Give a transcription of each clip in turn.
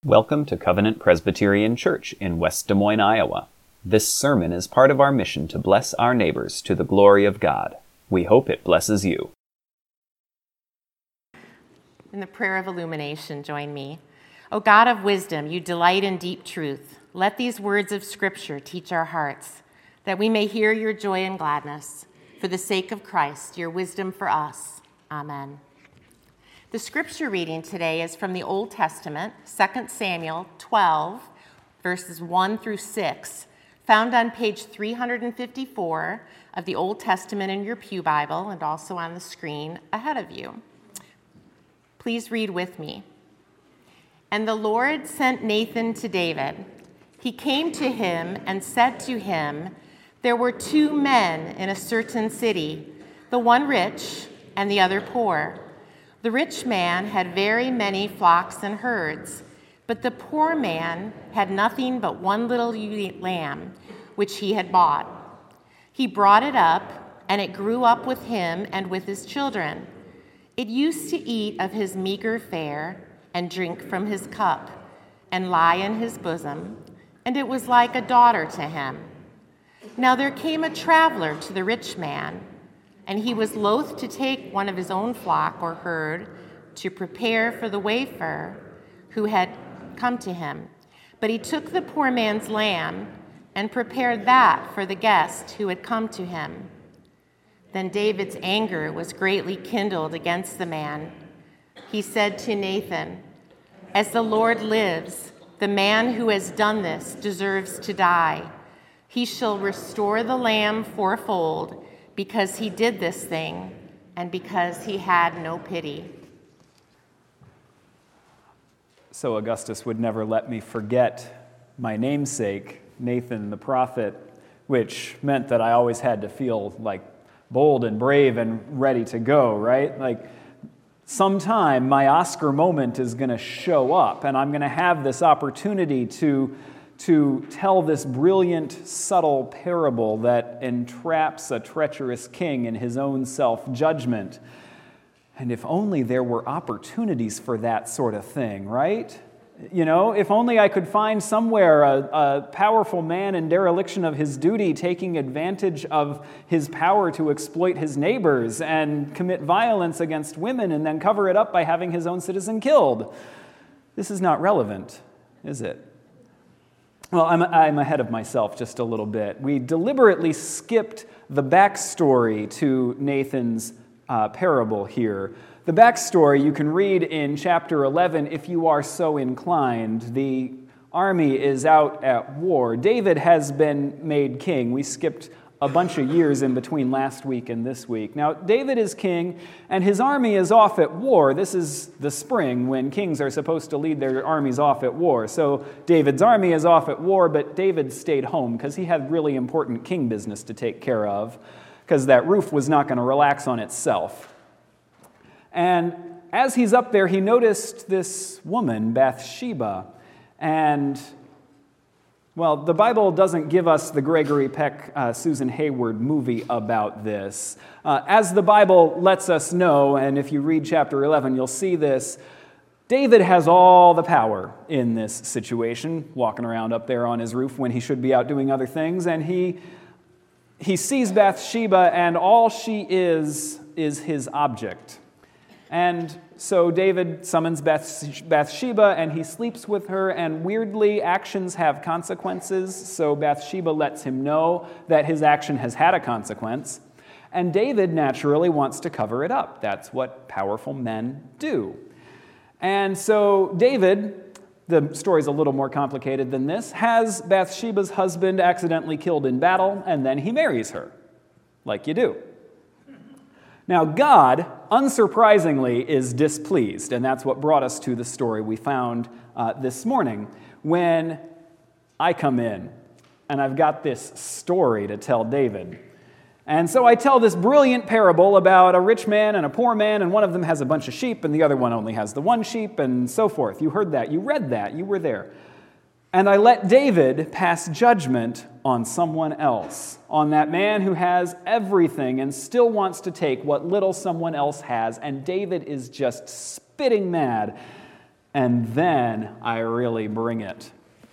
Welcome to Covenant Presbyterian Church in West Des Moines, Iowa. This sermon is part of our mission to bless our neighbors to the glory of God. We hope it blesses you. In the prayer of illumination, join me. O God of wisdom, you delight in deep truth. Let these words of Scripture teach our hearts, that we may hear your joy and gladness. For the sake of Christ, your wisdom for us. Amen. The scripture reading today is from the Old Testament, 2 Samuel 12, verses 1 through 6, found on page 354 of the Old Testament in your pew Bible and also on the screen ahead of you. Please read with me. And the Lord sent Nathan to David. He came to him and said to him, "There were two men in a certain city, the one rich and the other poor. The rich man had very many flocks and herds, but the poor man had nothing but one little lamb, which he had bought. He brought it up, and it grew up with him and with his children. It used to eat of his meager fare and drink from his cup and lie in his bosom, and it was like a daughter to him. Now there came a traveler to the rich man, and he was loath to take one of his own flock or herd to prepare for the wayfarer who had come to him. But he took the poor man's lamb and prepared that for the guest who had come to him. Then David's anger was greatly kindled against the man. He said to Nathan, "As the Lord lives, the man who has done this deserves to die. He shall restore the lamb fourfold, because he did this thing, and because he had no pity." So Augustus would never let me forget my namesake, Nathan the prophet, which meant that I always had to feel like bold and brave and ready to go, right? Like sometime my Oscar moment is going to show up, and I'm going to have this opportunity to tell this brilliant, subtle parable that entraps a treacherous king in his own self-judgment. And if only there were opportunities for that sort of thing, right? You know, if only I could find somewhere a powerful man in dereliction of his duty taking advantage of his power to exploit his neighbors and commit violence against women and then cover it up by having his own citizen killed. This is not relevant, is it? Well, I'm ahead of myself just a little bit. We deliberately skipped the backstory to Nathan's parable here. The backstory you can read in chapter 11 if you are so inclined. The army is out at war. David has been made king. We skipped a bunch of years in between last week and this week. Now, David is king, and his army is off at war. This is the spring when kings are supposed to lead their armies off at war. So David's army is off at war, but David stayed home because he had really important king business to take care of, because that roof was not going to relax on itself. And as he's up there, he noticed this woman, Bathsheba, and well, the Bible doesn't give us the Gregory Peck, Susan Hayward movie about this. As the Bible lets us know, and if you read chapter 11, you'll see this, David has all the power in this situation, walking around up there on his roof when he should be out doing other things, and he sees Bathsheba, and all she is his object. And so David summons Bathsheba, and he sleeps with her, and weirdly, actions have consequences, so Bathsheba lets him know that his action has had a consequence, and David naturally wants to cover it up. That's what powerful men do. And so David, the story's a little more complicated than this, has Bathsheba's husband accidentally killed in battle, and then he marries her, like you do. Now, God, unsurprisingly, is displeased, and that's what brought us to the story we found this morning. When I come in, and I've got this story to tell David. And so I tell this brilliant parable about a rich man and a poor man, and one of them has a bunch of sheep, and the other one only has the one sheep, and so forth. You heard that, you read that, you were there. And I let David pass judgment on someone else, on that man who has everything and still wants to take what little someone else has, and David is just spitting mad. and then I really bring it.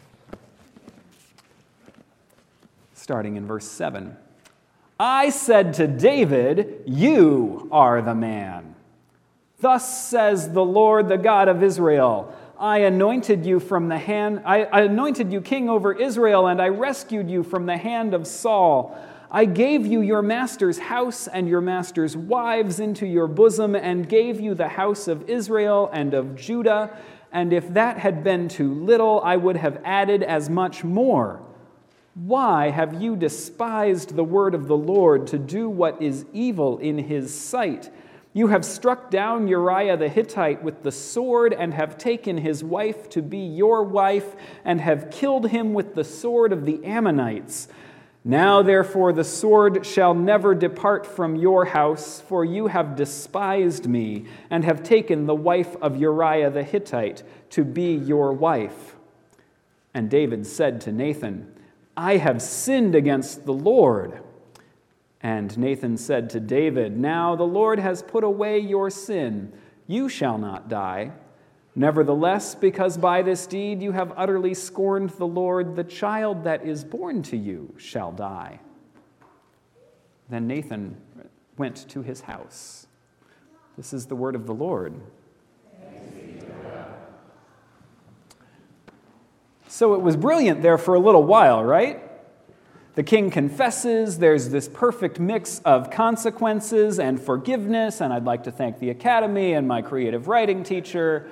Starting in verse 7. I said to David, you are the man. Thus says the Lord, the God of Israel, I anointed you king over Israel, and I rescued you from the hand of Saul. I gave you your master's house and your master's wives into your bosom, and gave you the house of Israel and of Judah. And if that had been too little, I would have added as much more. Why have you despised the word of the Lord to do what is evil in his sight? You have struck down Uriah the Hittite with the sword, and have taken his wife to be your wife, and have killed him with the sword of the Ammonites. Now, therefore, the sword shall never depart from your house, for you have despised me, and have taken the wife of Uriah the Hittite to be your wife. And David said to Nathan, I have sinned against the Lord. And Nathan said to David, now the Lord has put away your sin. You shall not die. Nevertheless, because by this deed you have utterly scorned the Lord, the child that is born to you shall die. Then Nathan went to his house. This is the word of the Lord. So it was brilliant there for a little while, right? The king confesses, there's this perfect mix of consequences and forgiveness, and I'd like to thank the Academy and my creative writing teacher.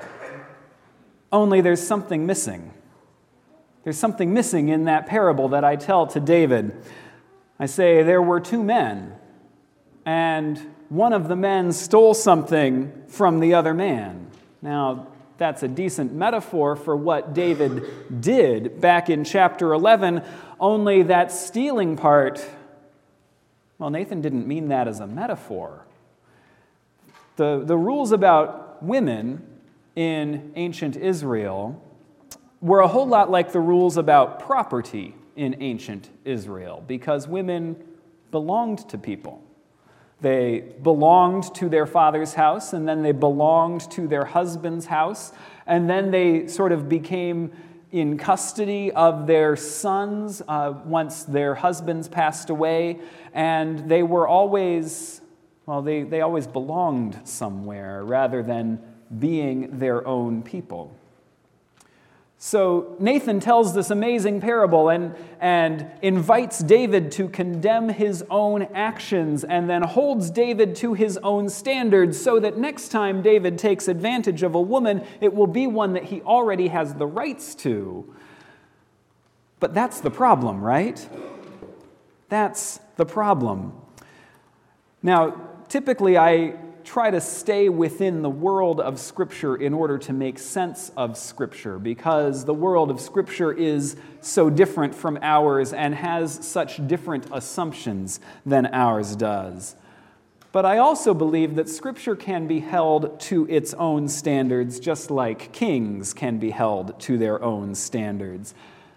Only there's something missing. There's something missing in that parable that I tell to David. I say there were two men, and one of the men stole something from the other man. Now, that's a decent metaphor for what David did back in chapter 11, only that stealing part, well, Nathan didn't mean that as a metaphor. The rules about women in ancient Israel were a whole lot like the rules about property in ancient Israel, because women belonged to people. They belonged to their father's house, and then they belonged to their husband's house, and then they sort of became in custody of their sons once their husbands passed away, and they were always, well, they always belonged somewhere rather than being their own people. So Nathan tells this amazing parable and invites David to condemn his own actions, and then holds David to his own standards so that next time David takes advantage of a woman, it will be one that he already has the rights to. But that's the problem, right? That's the problem. Now, typically I try to stay within the world of Scripture in order to make sense of Scripture, because the world of Scripture is so different from ours and has such different assumptions than ours does. But I also believe that Scripture can be held to its own standards, just like kings can be held to their own standards.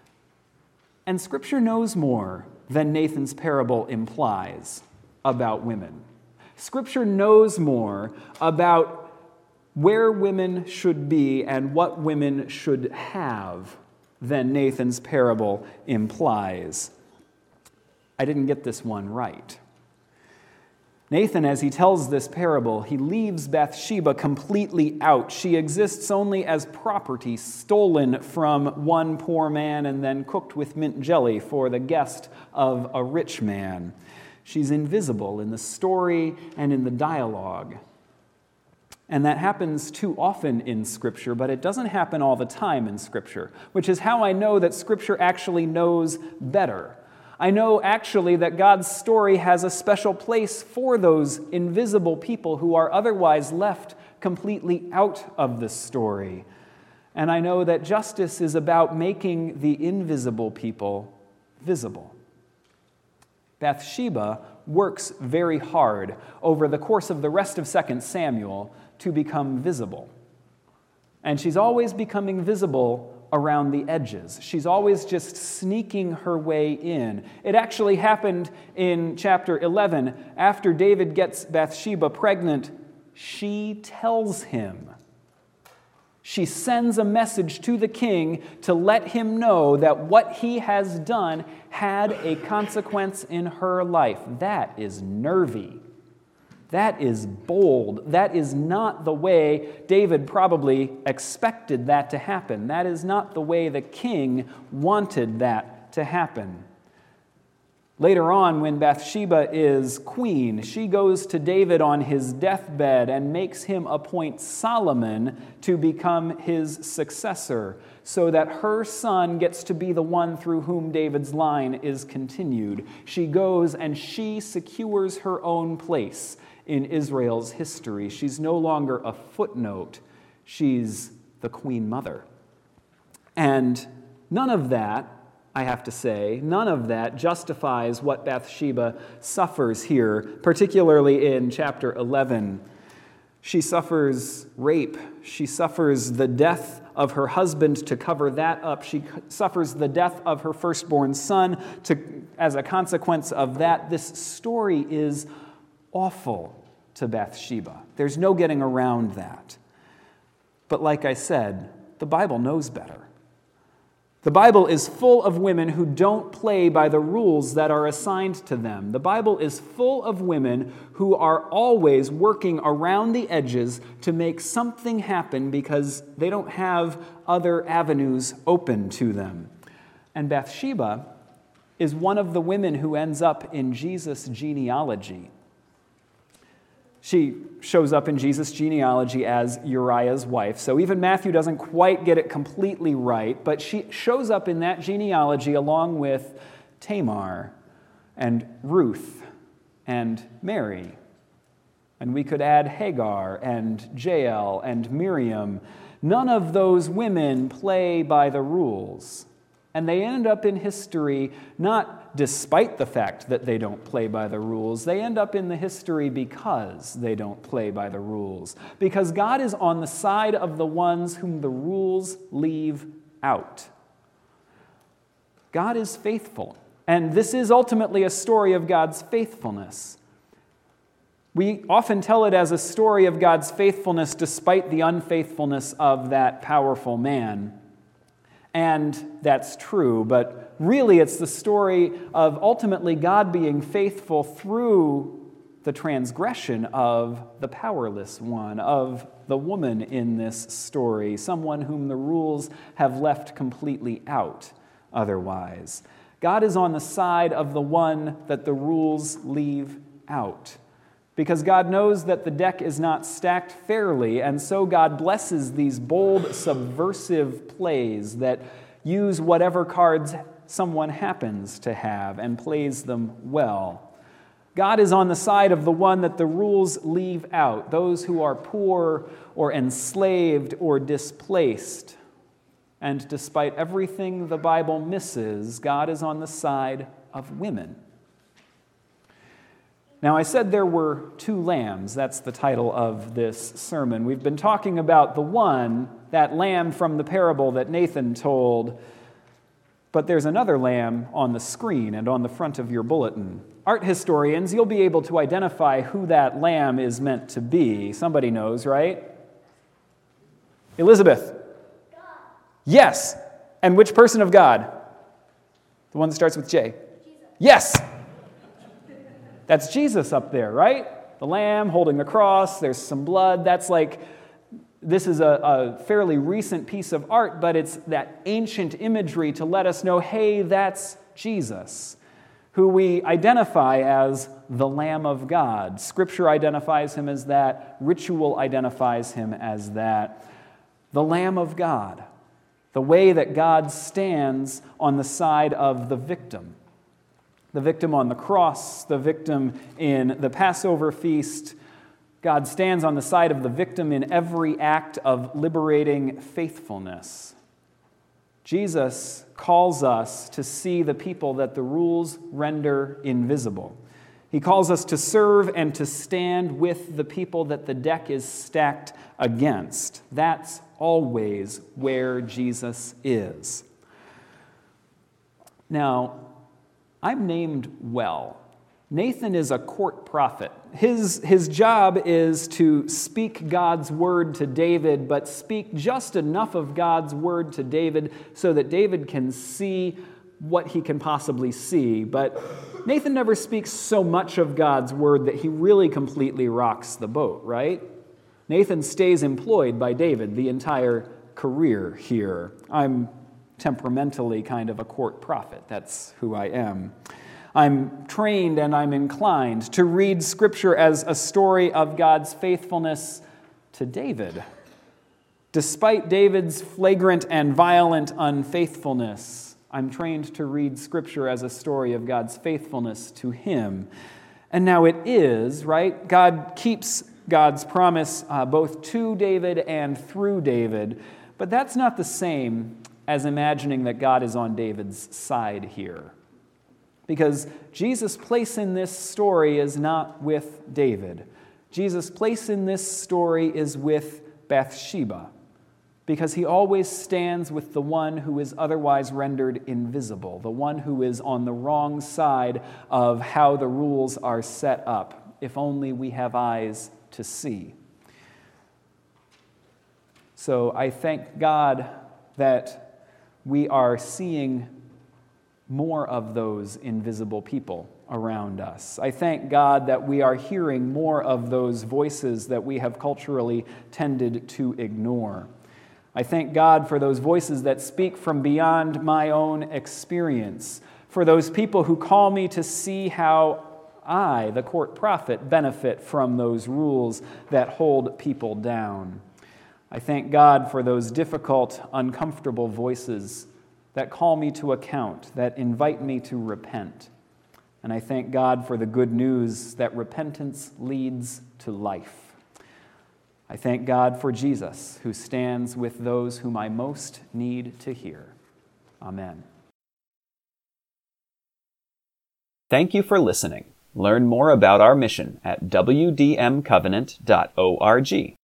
And Scripture knows more than Nathan's parable implies about women. Scripture knows more about where women should be and what women should have than Nathan's parable implies. I didn't get this one right. Nathan, as he tells this parable, he leaves Bathsheba completely out. She exists only as property stolen from one poor man and then cooked with mint jelly for the guest of a rich man. She's invisible in the story and in the dialogue. And that happens too often in Scripture, but it doesn't happen all the time in Scripture, which is how I know that Scripture actually knows better. I know actually that God's story has a special place for those invisible people who are otherwise left completely out of the story. And I know that justice is about making the invisible people visible. Bathsheba works very hard over the course of the rest of 2 Samuel to become visible. And she's always becoming visible around the edges. She's always just sneaking her way in. It actually happened in chapter 11. After David gets Bathsheba pregnant, she tells him. She sends a message to the king to let him know that what he has done had a consequence in her life. That is nervy. That is bold. That is not the way David probably expected that to happen. That is not the way the king wanted that to happen. Later on, when Bathsheba is queen, she goes to David on his deathbed and makes him appoint Solomon to become his successor, so that her son gets to be the one through whom David's line is continued. She goes and she secures her own place in Israel's history. She's no longer a footnote. She's the queen mother. And none of that, I have to say, none of that justifies what Bathsheba suffers here, particularly in chapter 11. She suffers rape. She suffers the death of her husband to cover that up. She suffers the death of her firstborn son as a consequence of that. This story is awful to Bathsheba. There's no getting around that. But like I said, the Bible knows better. The Bible is full of women who don't play by the rules that are assigned to them. The Bible is full of women who are always working around the edges to make something happen because they don't have other avenues open to them. And Bathsheba is one of the women who ends up in Jesus' genealogy. She shows up in Jesus' genealogy as Uriah's wife. So even Matthew doesn't quite get it completely right, but she shows up in that genealogy along with Tamar and Ruth and Mary. And we could add Hagar and Jael and Miriam. None of those women play by the rules. And they end up in history not despite the fact that they don't play by the rules. They end up in the history because they don't play by the rules. Because God is on the side of the ones whom the rules leave out. God is faithful. And this is ultimately a story of God's faithfulness. We often tell it as a story of God's faithfulness despite the unfaithfulness of that powerful man. And that's true, but really it's the story of ultimately God being faithful through the transgression of the powerless one, of the woman in this story, someone whom the rules have left completely out otherwise. God is on the side of the one that the rules leave out. Because God knows that the deck is not stacked fairly, and so God blesses these bold, subversive plays that use whatever cards someone happens to have and plays them well. God is on the side of the one that the rules leave out, those who are poor or enslaved or displaced. And despite everything the Bible misses, God is on the side of women. Now, I said there were two lambs. That's the title of this sermon. We've been talking about the one, that lamb from the parable that Nathan told, but there's another lamb on the screen and on the front of your bulletin. Art historians, you'll be able to identify who that lamb is meant to be. Somebody knows, right? Elizabeth. God. Yes. And which person of God? The one that starts with J. Jesus. Yes. That's Jesus up there, right? The lamb holding the cross, there's some blood. This is a fairly recent piece of art, but it's that ancient imagery to let us know, hey, that's Jesus, who we identify as the Lamb of God. Scripture identifies him as that. Ritual identifies him as that. The Lamb of God, the way that God stands on the side of the victim. The victim on the cross, the victim in the Passover feast. God stands on the side of the victim in every act of liberating faithfulness. Jesus calls us to see the people that the rules render invisible. He calls us to serve and to stand with the people that the deck is stacked against. That's always where Jesus is. Now, I'm named well. Nathan is a court prophet. His job is to speak God's word to David, but speak just enough of God's word to David so that David can see what he can possibly see. But Nathan never speaks so much of God's word that he really completely rocks the boat, right? Nathan stays employed by David the entire career here. I'm temperamentally kind of a court prophet. That's who I am. I'm trained and I'm inclined to read Scripture as a story of God's faithfulness to David. Despite David's flagrant and violent unfaithfulness, I'm trained to read Scripture as a story of God's faithfulness to him. And now it is, right? God keeps God's promise both to David and through David, but that's not the same as imagining that God is on David's side here. Because Jesus' place in this story is not with David. Jesus' place in this story is with Bathsheba, because he always stands with the one who is otherwise rendered invisible, the one who is on the wrong side of how the rules are set up, if only we have eyes to see. So I thank God that we are seeing more of those invisible people around us. I thank God that we are hearing more of those voices that we have culturally tended to ignore. I thank God for those voices that speak from beyond my own experience, for those people who call me to see how I, the court prophet, benefit from those rules that hold people down. I thank God for those difficult, uncomfortable voices that call me to account, that invite me to repent. And I thank God for the good news that repentance leads to life. I thank God for Jesus, who stands with those whom I most need to hear. Amen. Thank you for listening. Learn more about our mission at wdmcovenant.org.